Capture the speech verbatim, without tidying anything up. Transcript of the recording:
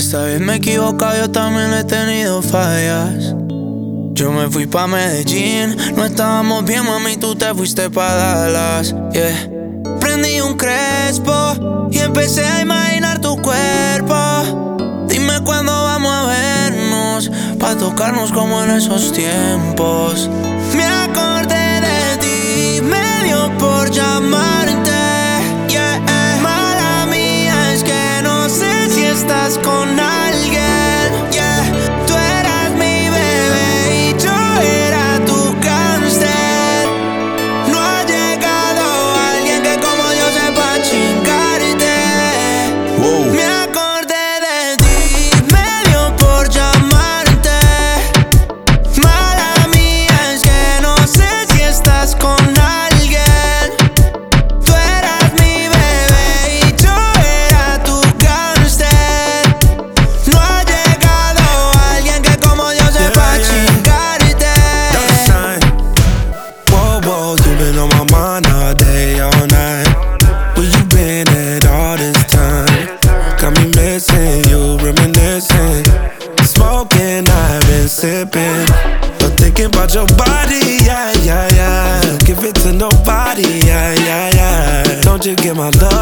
Esta vez me he equivocado, yo también he tenido fallas. Yo me fui pa' Medellín, no estábamos bien, mami, tú te fuiste pa' Dallas, yeah. Prendí un crespo y empecé a imaginar tu cuerpo. Dime cuándo vamos a vernos, pa' tocarnos como en esos tiempos. Me acordé de ti, me dio por llamarte, yeah. Mala mía, es que no sé si estás con alguien, yeah. Tú eras mi bebé y yo era tu cáncer. No ha llegado alguien que como yo sepa chingarte. Wow. Me acordé de ti, me dio por llamarte. Mala mía, es que no sé si estás con alguien. Tú eras mi bebé y yo era tu cáncer. No ha llegado alguien que como yo sepa Yeah, yeah. chingarte. Whoa, whoa, you been on my mind all day, all night. Where you been at all this time? Got me missing you, reminiscing. Smoking, I've been sipping, but thinking about your body, yeah, yeah, yeah. Give it to nobody, yeah, yeah, yeah. Don't you get my love